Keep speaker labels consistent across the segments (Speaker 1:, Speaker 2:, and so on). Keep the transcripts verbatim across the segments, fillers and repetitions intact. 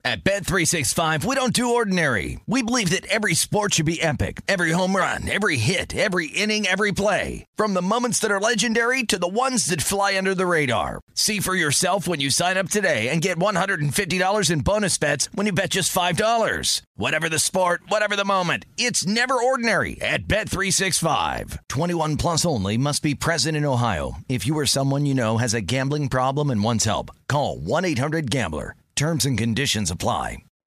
Speaker 1: At Bet three sixty-five, we don't do ordinary. We believe that every sport should be epic. Every home run, every hit, every inning, every play. From the moments that are legendary to the ones that fly under the radar. See for yourself when you sign up today and get one hundred fifty dollars in bonus bets when you bet just five dollars. Whatever the sport, whatever the moment, it's never ordinary at Bet three sixty-five. twenty-one plus only. Must be present in Ohio. If you or someone you know has a gambling problem and wants help, call one eight hundred gambler. Terms and conditions apply.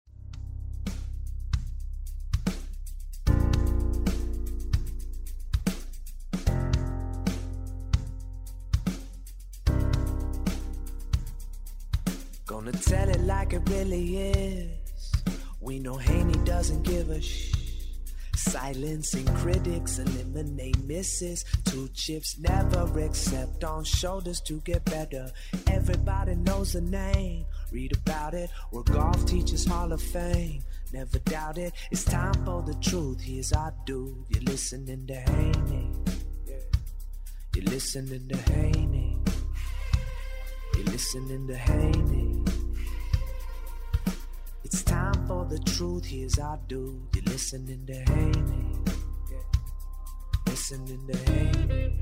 Speaker 2: Gonna tell it like it really is. We know Haney doesn't give a shh. Silencing critics, eliminate misses. Two chips never accept on shoulders to get better. Everybody knows the name. Read about it. We're golf teachers Hall of Fame. Never doubt it. It's time for the truth. Here's our dude. You're listening to Haney. You're listening to Haney. You're listening to Haney. It's time for the truth. Here's our dude. You're listening to Haney. Listening to Haney.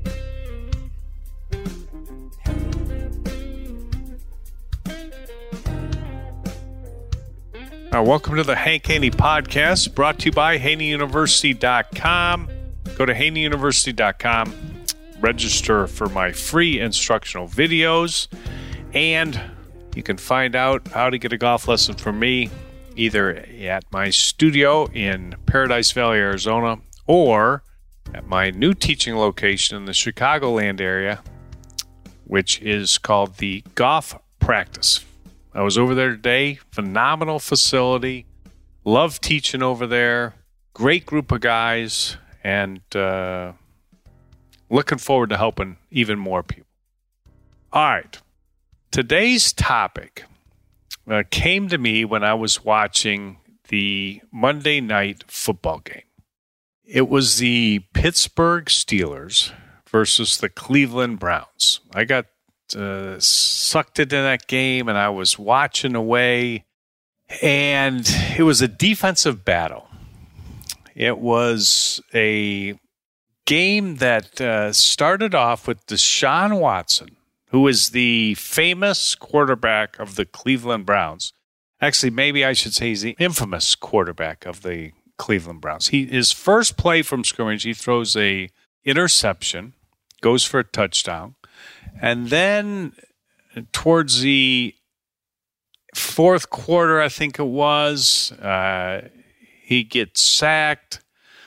Speaker 3: Uh, welcome to the Hank Haney Podcast, brought to you by Haney University dot com. Go to Haney University dot com, register for my free instructional videos, and you can find out how to get a golf lesson from me either at my studio in Paradise Valley, Arizona, or at my new teaching location in the Chicagoland area, which is called the Golf Practice. I was over there today. Phenomenal facility. Love teaching over there. Great group of guys. And uh, looking forward to helping even more people. All right. Today's topic uh, came to me when I was watching the Monday night football game. It was the Pittsburgh Steelers versus the Cleveland Browns. I got Uh, sucked into that game, and I was watching away, and it was a defensive battle. It was a game that uh, started off with Deshaun Watson, who is the famous quarterback of the Cleveland Browns. Actually, maybe I should say he's the infamous quarterback of the Cleveland Browns. He his first play from scrimmage, he throws a interception, goes for a touchdown. And then towards the fourth quarter, I think it was, uh, he gets sacked,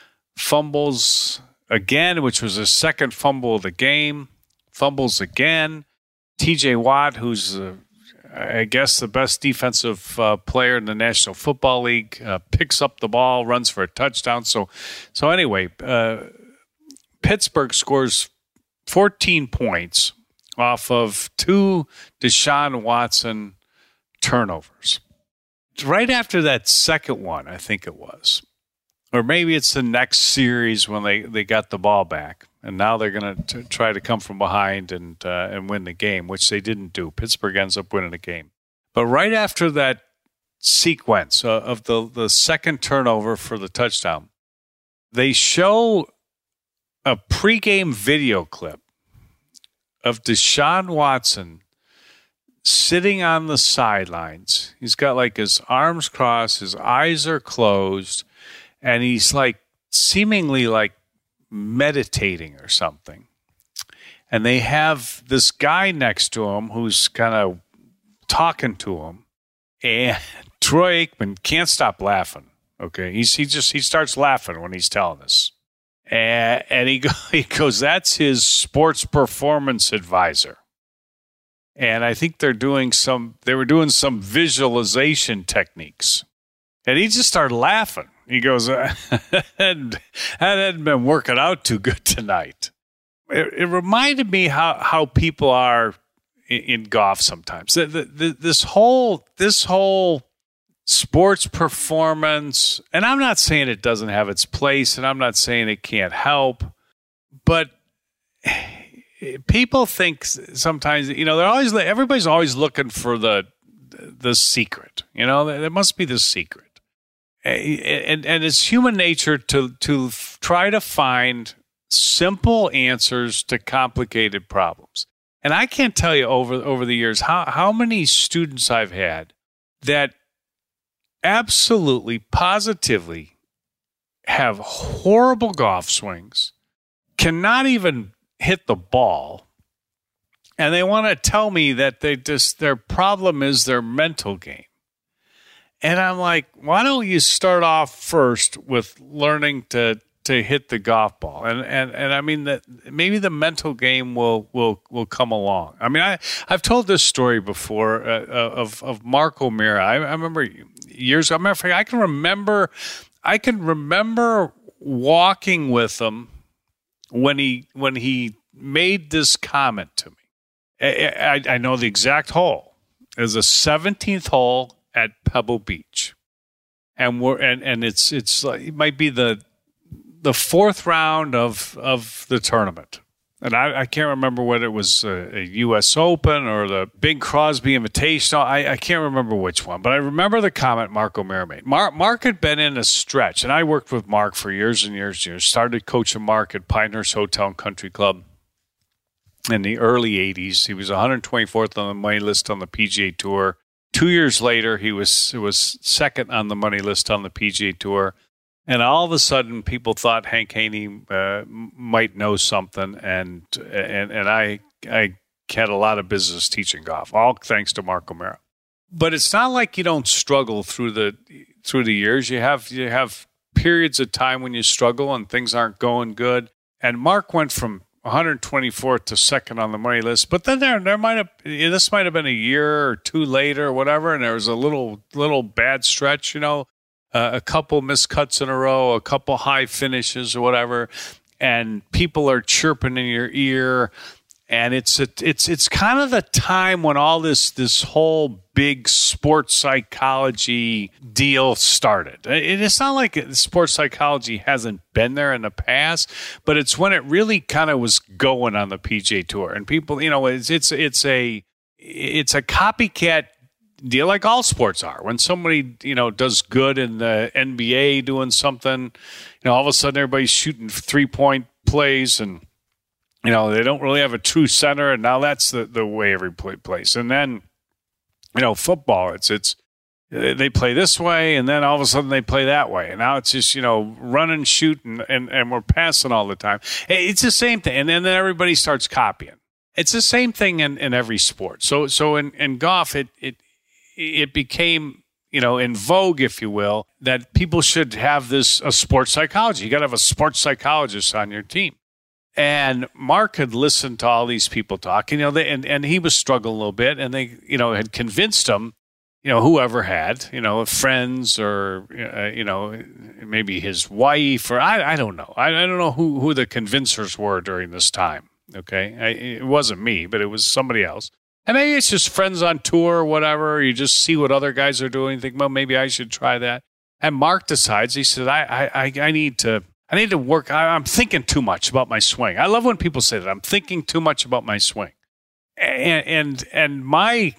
Speaker 3: fumbles again, which was his second fumble of the game, fumbles again. T J Watt, who's, uh, I guess, the best defensive uh, player in the National Football League, uh, picks up the ball, runs for a touchdown. So, so anyway, uh, Pittsburgh scores fourteen points off of two Deshaun Watson turnovers. Right after that second one, I think it was. Or maybe it's the next series when they, they got the ball back. And now they're going to try to come from behind and uh, and win the game, which they didn't do. Pittsburgh ends up winning the game. But right after that sequence uh, of the, the second turnover for the touchdown, they show a pregame video clip of Deshaun Watson sitting on the sidelines. He's got like his arms crossed, his eyes are closed, and he's like seemingly like meditating or something. And they have this guy next to him who's kind of talking to him, and Troy Aikman can't stop laughing. Okay, he's he just he starts laughing when he's telling this. And, and he, go, he goes, that's his sports performance advisor. And I think they're doing some, they were doing some visualization techniques. And he just started laughing. He goes, that hadn't been working out too good tonight. It, it reminded me how, how people are in, in golf sometimes. The, the, the, this whole, this whole, sports performance, and I'm not saying it doesn't have its place, and I'm not saying it can't help, but people think sometimes, you know, they're always, everybody's always looking for the the secret. You know, there must be the secret. And, and it's human nature to, to try to find simple answers to complicated problems. And I can't tell you over, over the years how, how many students I've had that absolutely, positively have horrible golf swings, cannot even hit the ball, and they want to tell me that they just their problem is their mental game. And I'm like, why don't you start off first with learning to to hit the golf ball? And and and I mean that maybe the mental game will will will come along. I mean, I I've told this story before uh, of of Mark O'Meara. I, I remember years ago. Matter of fact, I can remember I can remember walking with him when he when he made this comment to me. I, I, I know the exact hole. It was the seventeenth hole at Pebble Beach, and we're and, and it's it's like, it might be the the fourth round of of the tournament, and I, I can't remember whether it was a, a U S Open or the Bing Crosby Invitational. I, I can't remember which one, but I remember the comment Mark O'Meara made. Mark, Mark had been in a stretch, and I worked with Mark for years and years and years. Started coaching Mark at Pinehurst Hotel and Country Club in the early eighties. He was one hundred twenty-fourth on the money list on the P G A Tour. Two years later, he was it was second on the money list on the P G A Tour. And all of a sudden, people thought Hank Haney uh, might know something, and and and I I had a lot of business teaching golf, all thanks to Mark O'Meara. But it's not like you don't struggle through the through the years. You have you have periods of time when you struggle and things aren't going good. And Mark went from one hundred twenty-fourth to second on the money list, but then there there might have this might have been a year or two later or whatever, and there was a little little bad stretch, you know. Uh, a couple miscuts in a row, a couple high finishes or whatever, and people are chirping in your ear, and it's a, it's it's kind of the time when all this this whole big sports psychology deal started. It, it's not like sports psychology hasn't been there in the past, but it's when it really kind of was going on the P G A Tour, and people, you know, it's it's it's a it's a copycat deal like all sports are. When somebody, you know, does good in the N B A doing something, you know, all of a sudden everybody's shooting three-point plays and, you know, they don't really have a true center, and now that's the, the way every play plays. And then, you know, football, it's it's they play this way, and then all of a sudden they play that way. And now it's just, you know, run and shoot, and, and, and we're passing all the time. It's the same thing. And then, then everybody starts copying. It's the same thing in, in every sport. So so in, in golf, it it it became, you know, in vogue, if you will, that people should have this a sports psychology. You got to have a sports psychologist on your team. And Mark had listened to all these people talk, you know, they, and, and he was struggling a little bit, and they, you know, had convinced him, you know, whoever had, you know, friends or, uh, you know, maybe his wife or I, I don't know. I, I don't know who, who the convincers were during this time. Okay. I, it wasn't me, but it was somebody else. And maybe it's just friends on tour or whatever. You just see what other guys are doing and think, well, maybe I should try that. And Mark decides, he said, I, I, I need to, I need to work. I, I'm thinking too much about my swing. I love when people say that. I'm thinking too much about my swing. And, and, and my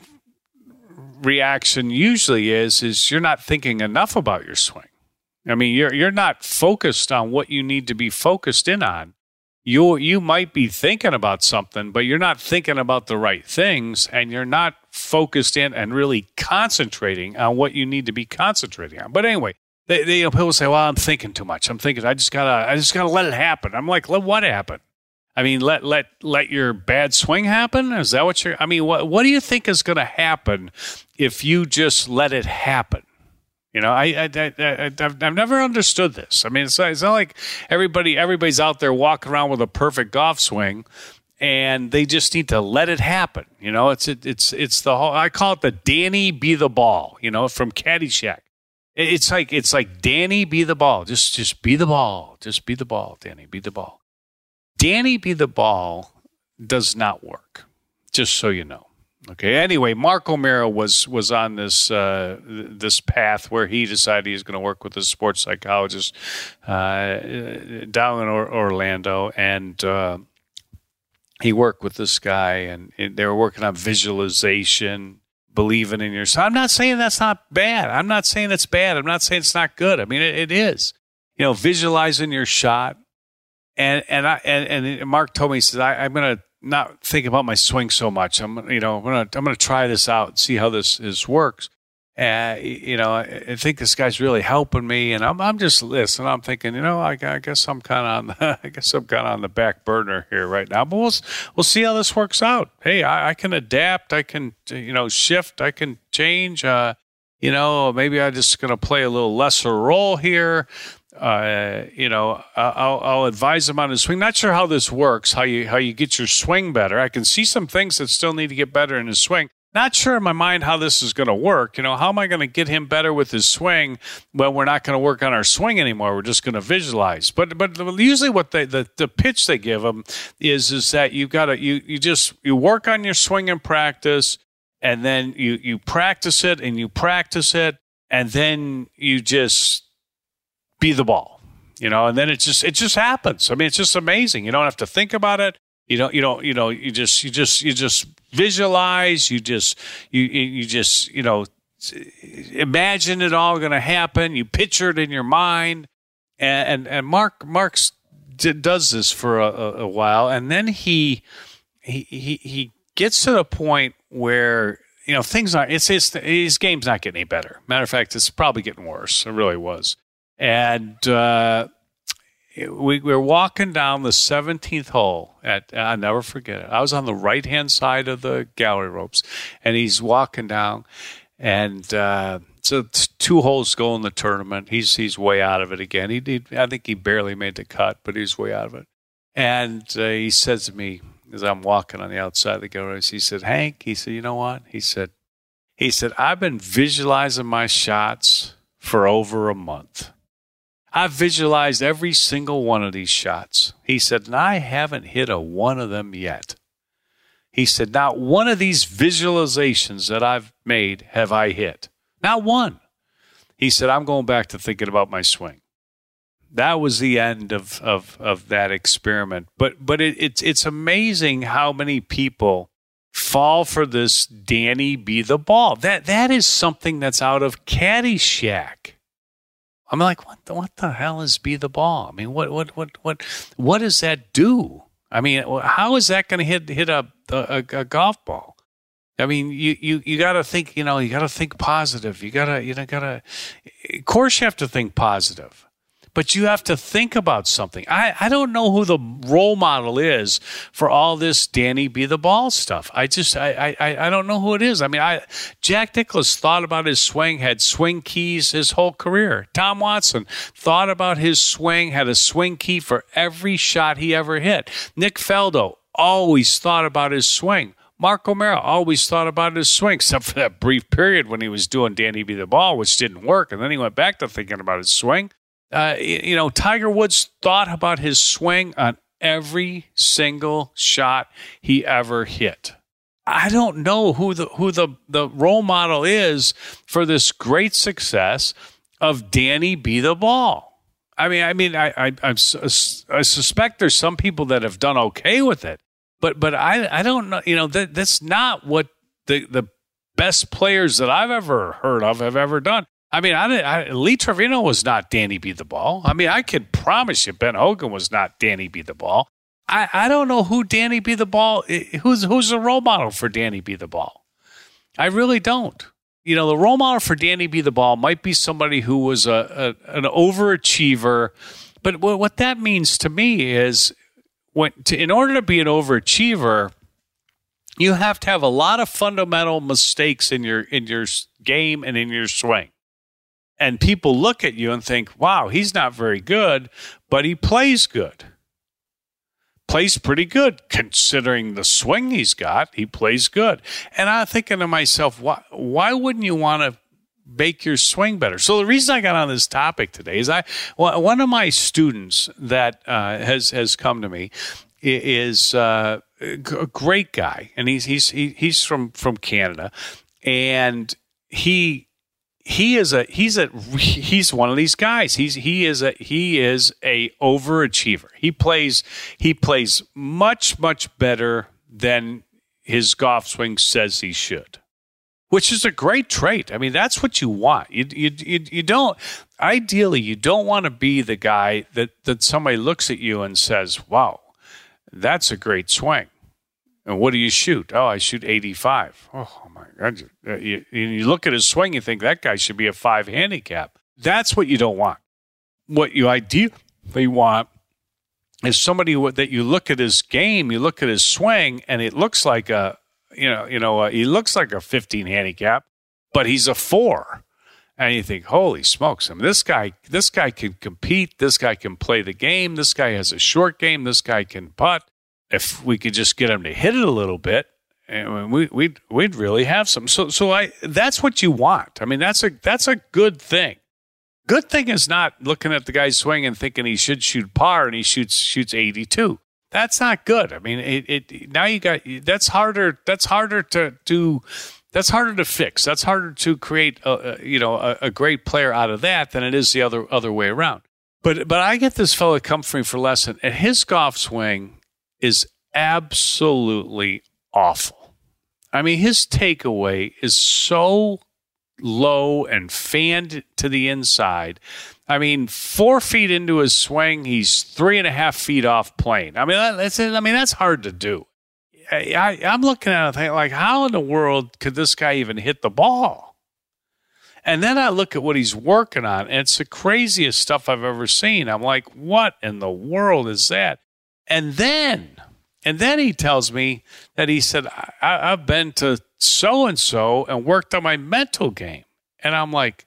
Speaker 3: reaction usually is, is you're not thinking enough about your swing. I mean, you're, you're not focused on what you need to be focused in on. You you might be thinking about something, but you're not thinking about the right things, and you're not focused in and really concentrating on what you need to be concentrating on. But anyway, they, they people say, "Well, I'm thinking too much. I'm thinking. I just gotta. I just gotta let it happen." I'm like, "Let what happen?" I mean, let let let your bad swing happen? Is that what you're? I mean, what what do you think is going to happen if you just let it happen? You know, I, I, I, I, I've, I've never understood this. I mean, it's, it's not like everybody, everybody's out there walking around with a perfect golf swing, and they just need to let it happen. You know, it's it, it's it's the whole. I call it the Danny be the ball. You know, from Caddyshack. It's like it's like Danny be the ball. Just just be the ball. Just be the ball, Danny. Be the ball. Danny be the ball does not work. Just so you know. Okay. Anyway, Mark O'Meara was was on this uh, this path where he decided he was going to work with a sports psychologist uh, down in or- Orlando, and uh, he worked with this guy, and they were working on visualization. believing in yourself. I'm not saying that's not bad. I'm not saying it's bad. I'm not saying it's not good. I mean, it, it is. You know, visualizing your shot. And and I and, and Mark told me, he says, I, I'm going to not think about my swing so much. I'm you know I'm going to I'm going to try this out and see how this this works. Uh, you know, I, I think this guy's really helping me, and I'm I'm just listening. I'm thinking, you know, I, I guess I'm kind of on the, I guess I'm kind of on the back burner here right now. But we'll we'll see how this works out. Hey, I, I can adapt. I can you know shift. I can change. Uh, you know, maybe I'm just going to play a little lesser role here. Uh, you know, I'll, I'll advise him on his swing. Not sure how this works. How you how you get your swing better. I can see some things that still need to get better in his swing. Not sure in my mind how this is going to work. You know, how am I going to get him better with his swing when we're not going to work on our swing anymore? We're just going to visualize. But but usually what they, the the pitch they give him is is that you got to you you just you work on your swing in practice, and then you you practice it and you practice it, and then you just be the ball. You know, and then it just it just happens. I mean, it's just amazing. You don't have to think about it. You don't, you don't, you know, you just, you just, you just visualize. You just, you, you just, you know, imagine it all going to happen. You picture it in your mind, and and, and Mark Marks did, does this for a, a while, and then he he he he gets to the point where you know things aren't. It's his his game's not getting any better. Matter of fact, it's probably getting worse. It really was, and. uh We, we were walking down the seventeenth hole at, I'll never forget it. I was on the right-hand side of the gallery ropes, and he's walking down, and uh, so two holes go in the tournament. He's he's way out of it again. He, he I think he barely made the cut, but he's way out of it. And uh, he says to me, as I'm walking on the outside of the gallery ropes, he said, Hank, he said, you know what? He said, he said, I've been visualizing my shots for over a month. I've visualized every single one of these shots. He said, and I haven't hit a one of them yet. He said, not one of these visualizations that I've made have I hit. Not one. He said, I'm going back to thinking about my swing. That was the end of of, of that experiment. But but it, it's it's amazing how many people fall for this Danny be the ball. That that is something that's out of Caddyshack. I'm like, what the, what the hell is be the ball? I mean, what what what what what does that do? I mean, how is that going to hit hit a, a a golf ball? I mean, you you, you got to think, you know, you got to think positive. You got to you know got to. Of course, you have to think positive, but you have to think about something. I, I don't know who the role model is for all this Danny be the ball stuff. I just I, I I don't know who it is. I mean, I Jack Nicklaus thought about his swing, had swing keys his whole career. Tom Watson thought about his swing, had a swing key for every shot he ever hit. Nick Faldo always thought about his swing. Mark O'Mara always thought about his swing, except for that brief period when he was doing Danny be the ball, which didn't work, and then he went back to thinking about his swing. Uh, you know, Tiger Woods thought about his swing on every single shot he ever hit. I don't know who the who the, the role model is for this great success of Danny be the ball. I mean, I mean, I I, I, I suspect there's some people that have done okay with it, but but I I don't know. You know, that that's not what the the best players that I've ever heard of have ever done. I mean, I, I, Lee Trevino was not Danny be the ball. I mean, I could promise you Ben Hogan was not Danny be the ball. I, I don't know who Danny be the ball, who's who's the role model for Danny be the ball. I really don't. You know, the role model for Danny be the ball might be somebody who was a, a an overachiever. But what, what that means to me is when to, in order to be an overachiever, you have to have a lot of fundamental mistakes in your in your game and in your swing. And people look at you and think, wow, he's not very good, but he plays good. Plays pretty good considering the swing he's got. He plays good. And I'm thinking to myself, why, why wouldn't you want to make your swing better? So the reason I got on this topic today is I well, one of my students that uh, has has come to me is uh, a great guy, and he's he's he, he's from from Canada, and he. He is a he's a he's one of these guys. He's he is a he is a overachiever. He plays he plays much much better than his golf swing says he should. which is a great trait. I mean, that's what you want. You you you, you don't ideally you don't want to be the guy that that somebody looks at you and says, "Wow, that's a great swing." And what do you shoot? Oh, I shoot eighty-five. Oh my God! You, you look at his swing, you think that guy should be a five handicap. That's what you don't want. What you ideally want is somebody that you look at his game, you look at his swing, and it looks like a you know you know uh, he looks like a fifteen handicap, but he's a four, and you think, holy smokes! I mean, this guy this guy can compete. This guy can play the game. This guy has a short game. This guy can putt. If we could just get him to hit it a little bit, and we we'd we'd really have some. So so I that's what you want. I mean, that's a that's a good thing. Good thing is not looking at the guy's swing and thinking he should shoot par and he shoots shoots eighty-two. That's not good. I mean, it, it now you got that's harder. That's harder to do. That's harder to fix. That's harder to create a, a you know a, a great player out of that than it is the other other way around. But but I get this fellow come for me for lesson, and his golf swing is absolutely awful. I mean, his takeaway is so low and fanned to the inside. I mean, four feet into his swing, he's three and a half feet off plane. I mean, that's I mean, that's hard to do. I, I, I'm looking at it thinking, like, how in the world could this guy even hit the ball? And then I look at what he's working on, and it's the craziest stuff I've ever seen. I'm like, what in the world is that? And then, and then he tells me that he said, I, I've been to so-and-so and worked on my mental game. And I'm like,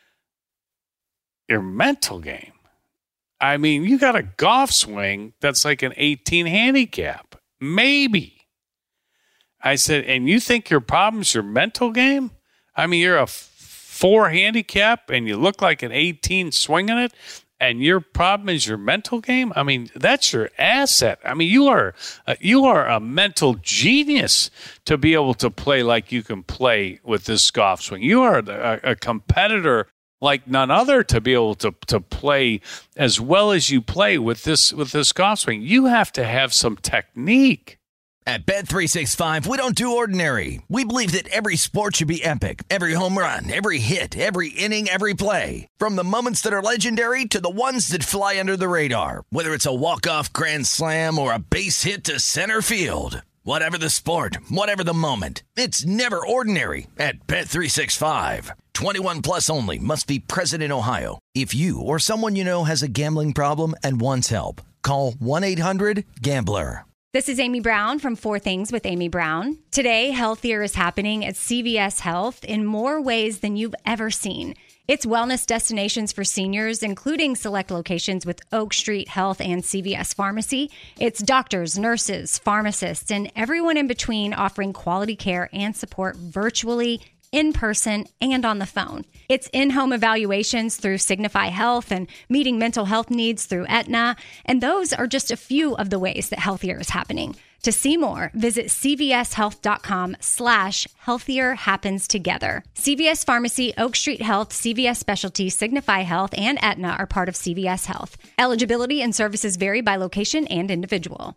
Speaker 3: your mental game? I mean, you got a golf swing that's like an eighteen handicap. Maybe. I said, and you think your problem's your mental game? I mean, you're a four handicap and you look like an eighteen swinging it. And your problem is your mental game? I mean, that's your asset. I mean, you are uh, you are a mental genius to be able to play like you can play with this golf swing. You are a, a competitor like none other to be able to to play as well as you play with this with this golf swing. You have to have some technique.
Speaker 1: At Bet three sixty-five, we don't do ordinary. We believe that every sport should be epic. Every home run, every hit, every inning, every play. From the moments that are legendary to the ones that fly under the radar. Whether it's a walk-off grand slam or a base hit to center field. Whatever the sport, whatever the moment. It's never ordinary at Bet three sixty-five. twenty-one plus only. Must be present in Ohio. If you or someone you know has a gambling problem and wants help, call one eight hundred gambler.
Speaker 4: This is Amy Brown from Four Things with Amy Brown. Today, healthier is happening at C V S Health in more ways than you've ever seen. It's wellness destinations for seniors, including select locations with Oak Street Health and C V S Pharmacy. It's doctors, nurses, pharmacists, and everyone in between offering quality care and support virtually, in person, and on the phone. It's in-home evaluations through Signify Health and meeting mental health needs through Aetna. And those are just a few of the ways that healthier is happening. To see more, visit cvshealth.com slash healthier happens together. C V S Pharmacy, Oak Street Health, C V S Specialty, Signify Health, and Aetna are part of C V S Health. Eligibility and services vary by location and individual.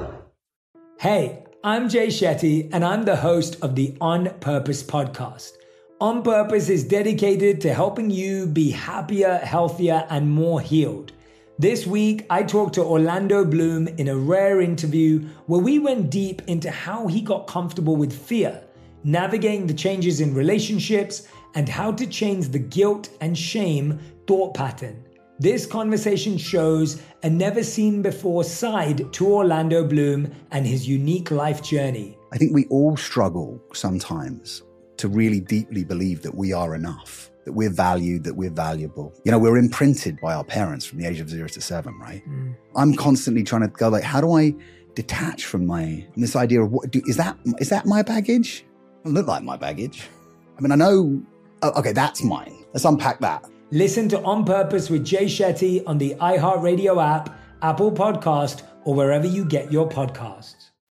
Speaker 5: Hey, I'm Jay Shetty, and I'm the host of the On Purpose podcast. On Purpose is dedicated to helping you be happier, healthier, and more healed. This week, I talked to Orlando Bloom in a rare interview where we went deep into how he got comfortable with fear, navigating the changes in relationships, and how to change the guilt and shame thought pattern. This conversation shows a never-seen-before side to Orlando Bloom and his unique life journey.
Speaker 6: I think we all struggle sometimes to really deeply believe that we are enough, that we're valued, that we're valuable. You know, we're imprinted by our parents from the age of zero to seven, right? Mm. I'm constantly trying to go like, how do I detach from my, from this idea of what, do, is that, is that my baggage? It doesn't look like my baggage. I mean, I know, oh, okay, that's mine. Let's unpack that.
Speaker 5: Listen to On Purpose with Jay Shetty on the iHeartRadio app, Apple Podcast, or wherever you get your podcasts.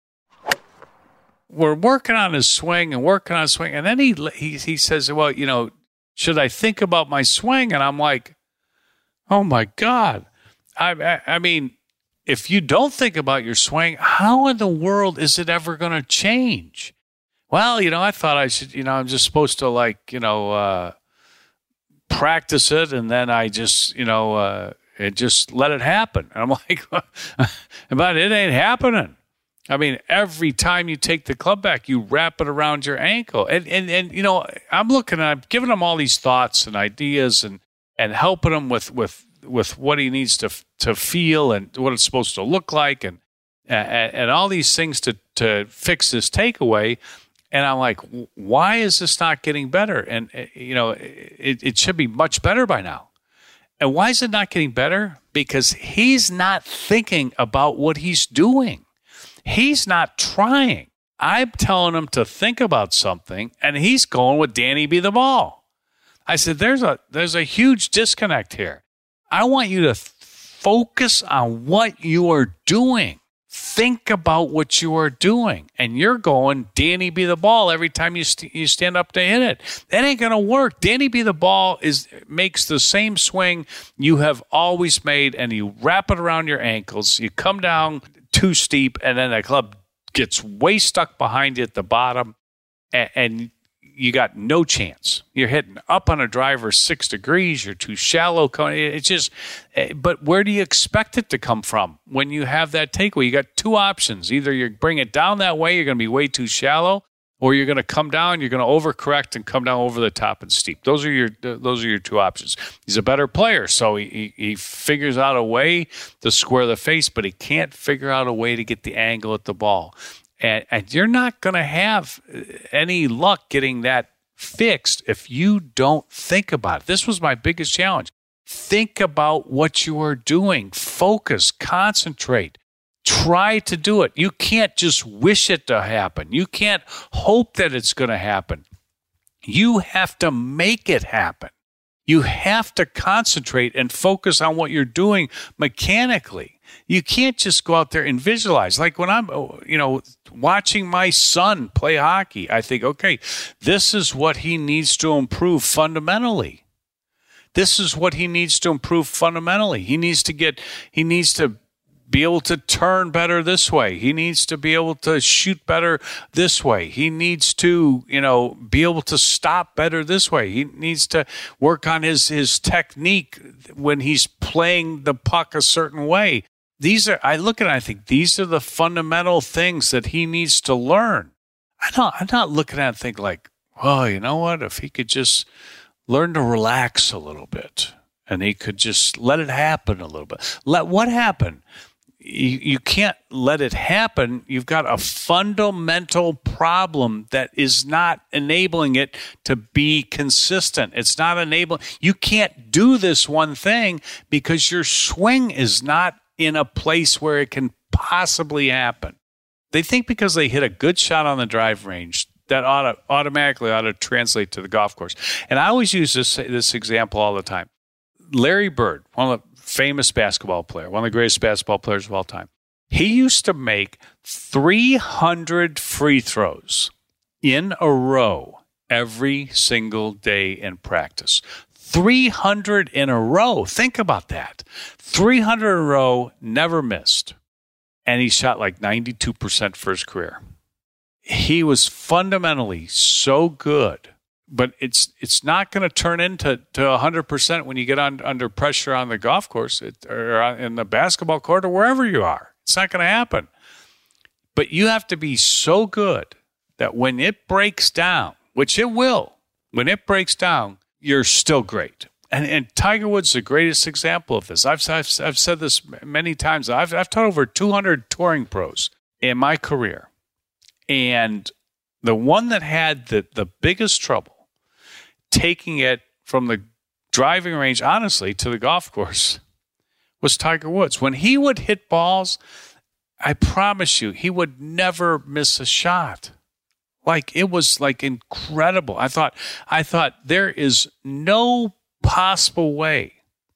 Speaker 3: We're working on his swing and working on his swing. And then he, he, he says, well, you know, should I think about my swing? And I'm like, oh my God. I, I, I mean, if you don't think about your swing, how in the world is it ever going to change? Well, you know, I thought I should, you know, I'm just supposed to like, you know, uh, practice it and then I just, you know, uh, it just let it happen. And I'm like, but it ain't happening. I mean, every time you take the club back, you wrap it around your ankle. And, and, and you know, I'm looking, I'm giving him all these thoughts and ideas and, and helping him with, with, with what he needs to to feel and what it's supposed to look like and and, and all these things to, to fix this takeaway. And I'm like, why is this not getting better? And, you know, it, it should be much better by now. And why is it not getting better? Because he's not thinking about what he's doing. He's not trying. I'm telling him to think about something, and he's going with Danny be the ball. I said, there's a there's a huge disconnect here. I want you to focus on what you are doing. Think about what you are doing. And you're going, Danny be the ball every time you st- you stand up to hit it. That ain't going to work. Danny be the ball is makes the same swing you have always made, and you wrap it around your ankles. You come down too steep, and then the club gets way stuck behind you at the bottom, and, and you got no chance. You're hitting up on a driver six degrees. You're too shallow. It's just, but where do you expect it to come from when you have that takeaway? You got two options. Either you bring it down that way, you're going to be way too shallow, or you're going to come down, you're going to overcorrect and come down over the top and steep. Those are your those are your two options. He's a better player, so he, he figures out a way to square the face, but he can't figure out a way to get the angle at the ball. And, and you're not going to have any luck getting that fixed if you don't think about it. This was my biggest challenge. Think about what you are doing. Focus, concentrate. Try to do it. You can't just wish it to happen. You can't hope that it's going to happen. You have to make it happen. You have to concentrate and focus on what you're doing mechanically. You can't just go out there and visualize. Like when I'm, you know, watching my son play hockey, I think, okay, this is what he needs to improve fundamentally. This is what he needs to improve fundamentally. He needs to get, he needs to be able to turn better this way. He needs to be able to shoot better this way. He needs to, you know, be able to stop better this way. He needs to work on his, his technique when he's playing the puck a certain way. These are, I look at it and I think these are the fundamental things that he needs to learn. I don't, I'm not looking at it and think like, oh, you know what? If he could just learn to relax a little bit and he could just let it happen a little bit. Let what happen? You, you can't let it happen. You've got a fundamental problem that is not enabling it to be consistent. It's not enabling. You can't do this one thing because your swing is not in a place where it can possibly happen. They think because they hit a good shot on the drive range, that ought to, automatically ought to translate to the golf course. And I always use this, this example all the time. Larry Bird, one of the famous basketball player, one of the greatest basketball players of all time. He used to make three hundred free throws in a row every single day in practice. three hundred in a row. Think about that. three hundred in a row, never missed. And he shot like ninety-two percent for his career. He was fundamentally so good. But it's it's not going to turn into to one hundred percent when you get on, under pressure on the golf course it, or in the basketball court or wherever you are. It's not going to happen. But you have to be so good that when it breaks down, which it will, when it breaks down, you're still great. And, and Tiger Woods is the greatest example of this. I've, I've, I've said this many times. I've, I've taught over two hundred touring pros in my career. And the one that had the, the biggest trouble taking it from the driving range, honestly, to the golf course was Tiger Woods. When he would hit balls, I promise you, he would never miss a shot. Like, it was like incredible. I thought, I thought there is no possible way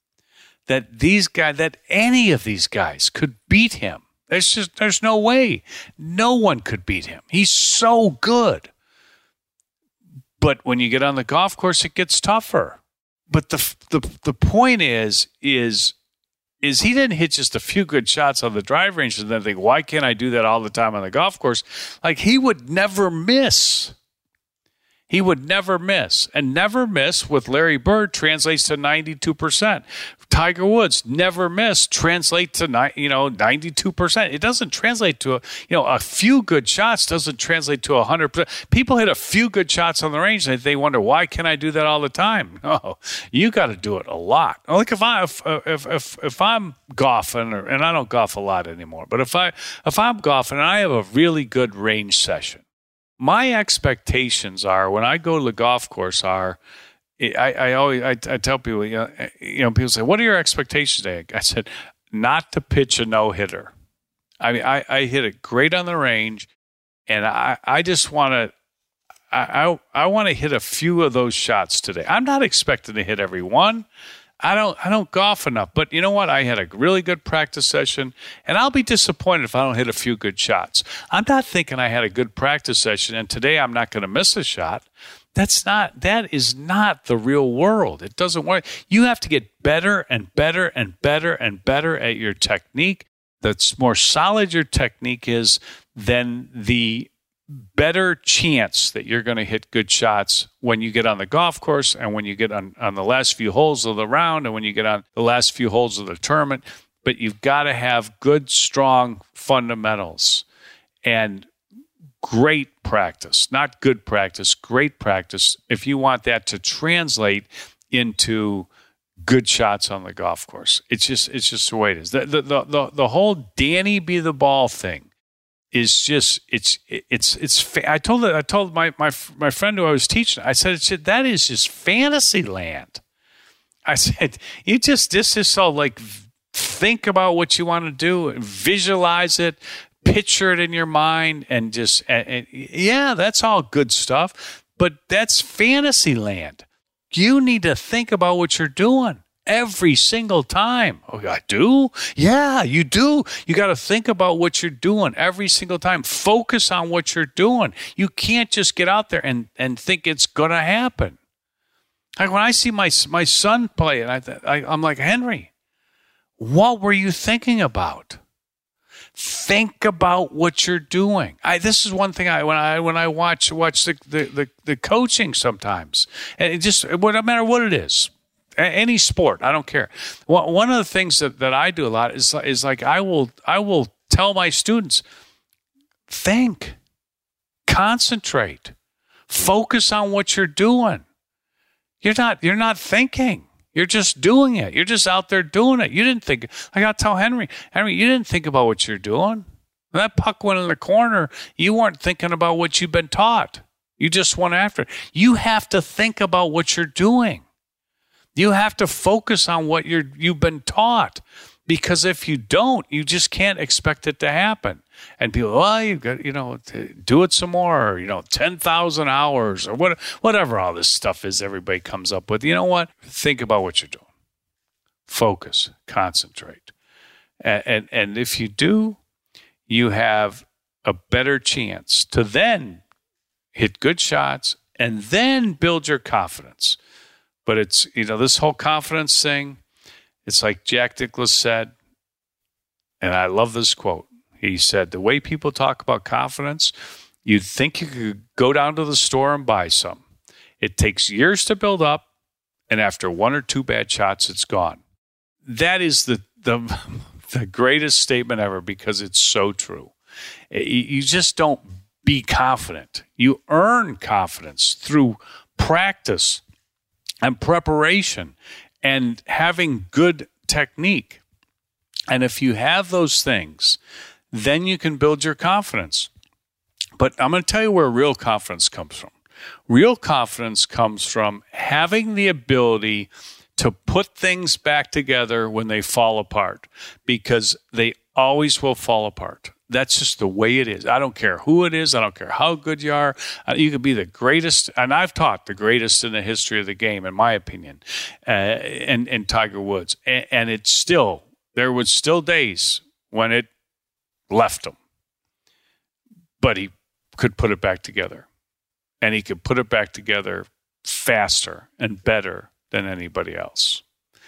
Speaker 3: that these guys, that any of these guys could beat him. There's just, there's no way. No one could beat him. He's so good. But when you get on the golf course, it gets tougher. But the the the point is, is is he didn't hit just a few good shots on the drive range and then think, why can't I do that all the time on the golf course? Like, he would never miss. He would never miss. And never miss with Larry Bird translates to ninety-two percent. Tiger Woods, never miss, translate to ni- you know ninety-two percent. It doesn't translate to a, you know a few good shots doesn't translate to one hundred percent. People hit a few good shots on the range and they wonder, why can I do that all the time? No, you got to do it a lot. Like if I if if if, if I'm golfing, or, and I don't golf a lot anymore, but if I if I'm golfing and I have a really good range session, my expectations are when I go to the golf course are, I, I always I, I tell people, you know, you know, people say, what are your expectations today? I said, not to pitch a no-hitter. I mean, I, I hit it great on the range, and I, I just want to I, I, I want to hit a few of those shots today. I'm not expecting to hit every one. I don't I don't golf enough, but you know what? I had a really good practice session, and I'll be disappointed if I don't hit a few good shots. I'm not thinking I had a good practice session, and today I'm not going to miss a shot. That's not, that is not the real world. It doesn't work. You have to get better and better and better and better at your technique. The more solid your technique is, then the better chance that you're going to hit good shots when you get on the golf course and when you get on, on the last few holes of the round and when you get on the last few holes of the tournament. But you've got to have good, strong fundamentals and great practice, not good practice, great practice, if you want that to translate into good shots on the golf course. It's just it's just the way it is. The the the, the whole Danny be the ball thing is just it's it's it's. I told I told my my my friend who I was teaching, I said, that is just fantasy land. I said, you just this is so like think about what you want to do, visualize it, picture it in your mind, and just and, and, yeah, that's all good stuff. But that's fantasy land. You need to think about what you're doing every single time. Oh, I do? Yeah, you do. You got to think about what you're doing every single time. Focus on what you're doing. You can't just get out there and, and think it's going to happen. Like when I see my my son play, and I, I, I'm like, Henry, what were you thinking about? Think about what you're doing. I, this is one thing I when I when I watch watch the the, the, the coaching sometimes, and it just no matter what it is, any sport, I don't care. Well, one of the things that, that I do a lot is is like I will I will tell my students, think, concentrate, focus on what you're doing. You're not you're not thinking. You're just doing it. You're just out there doing it. You didn't think. I got to tell Henry, Henry, you didn't think about what you're doing. When that puck went in the corner, you weren't thinking about what you've been taught. You just went after it. You have to think about what you're doing. You have to focus on what you're, you've been taught. Because if you don't, you just can't expect it to happen. And people, well, you got, you know, do it some more, or, you know, ten thousand hours or what, whatever all this stuff is everybody comes up with. You know what? Think about what you're doing. Focus, concentrate. And, and, and if you do, you have a better chance to then hit good shots and then build your confidence. But it's, you know, this whole confidence thing, it's like Jack Nicklaus said, and I love this quote. He said, the way people talk about confidence, you'd think you could go down to the store and buy some. It takes years to build up, and after one or two bad shots, it's gone. That is the the, the greatest statement ever because it's so true. You just don't be confident. You earn confidence through practice and preparation and having good technique. And if you have those things, then you can build your confidence. But I'm going to tell you where real confidence comes from. Real confidence comes from having the ability to put things back together when they fall apart, because they always will fall apart. That's just the way it is. I don't care who it is. I don't care how good you are. You could be the greatest, and I've taught the greatest in the history of the game, in my opinion, uh, and, and Tiger Woods. And, and it's still, there was still days when it left him. But he could put it back together. And he could put it back together faster and better than anybody else.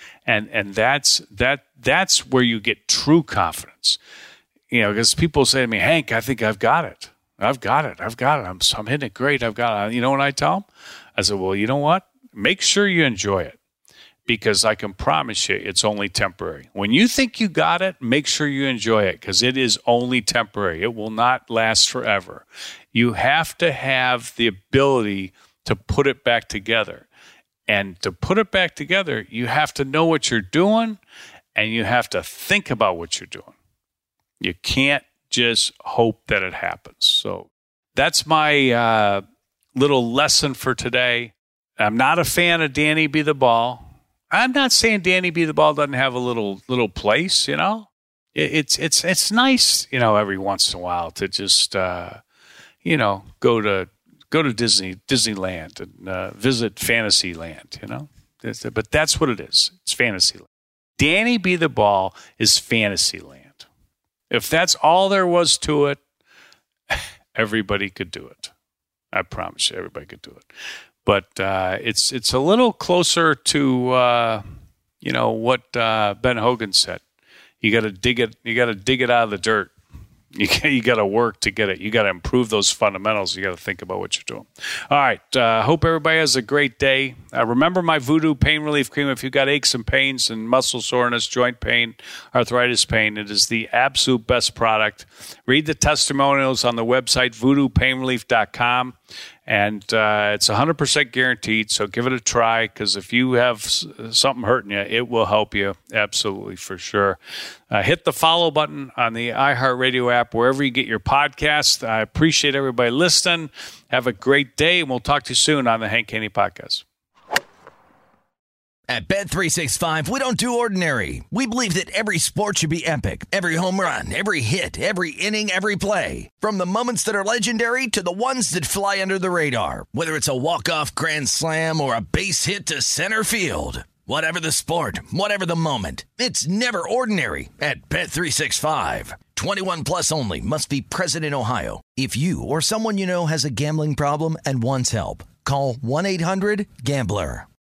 Speaker 3: And and that's that that's where you get true confidence. You know, because people say to me, Hank, I think I've got it. I've got it. I've got it. I'm I'm hitting it great. I've got it. You know what I tell them? I said, well, you know what? Make sure you enjoy it, because I can promise you it's only temporary. When you think you got it, make sure you enjoy it, because it is only temporary. It will not last forever. You have to have the ability to put it back together. And to put it back together, you have to know what you're doing, and you have to think about what you're doing. You can't just hope that it happens. So that's my uh, little lesson for today. I'm not a fan of Danny Be the Ball. I'm not saying Danny Be the Ball doesn't have a little little place, you know. It, it's it's it's nice, you know, every once in a while to just uh, you know go to go to Disney Disneyland and uh, visit Fantasyland, you know. It's, but that's what it is. It's Fantasyland. Danny Be the Ball is Fantasyland. If that's all there was to it, everybody could do it. I promise you, everybody could do it. But uh, it's it's a little closer to uh, you know what uh, Ben Hogan said. You got to dig it. You got to dig it out of the dirt. You you got to work to get it. You got to improve those fundamentals. You got to think about what you're doing. All right. Uh, hope everybody has a great day. Uh, remember my Voodoo Pain Relief Cream. If you got aches and pains and muscle soreness, joint pain, arthritis pain, it is the absolute best product. Read the testimonials on the website voodoo pain relief dot com. And uh, it's one hundred percent guaranteed, so give it a try, because if you have s- something hurting you, it will help you, absolutely, for sure. Uh, hit the follow button on the iHeartRadio app, wherever you get your podcasts. I appreciate everybody listening. Have a great day, and we'll talk to you soon on the Hank Haney Podcast.
Speaker 1: At Bet three sixty-five, we don't do ordinary. We believe that every sport should be epic. Every home run, every hit, every inning, every play. From the moments that are legendary to the ones that fly under the radar. Whether it's a walk-off grand slam or a base hit to center field. Whatever the sport, whatever the moment. It's never ordinary at Bet three sixty-five. twenty-one plus only. Must be present in Ohio. If you or someone you know has a gambling problem and wants help, call one eight hundred gambler.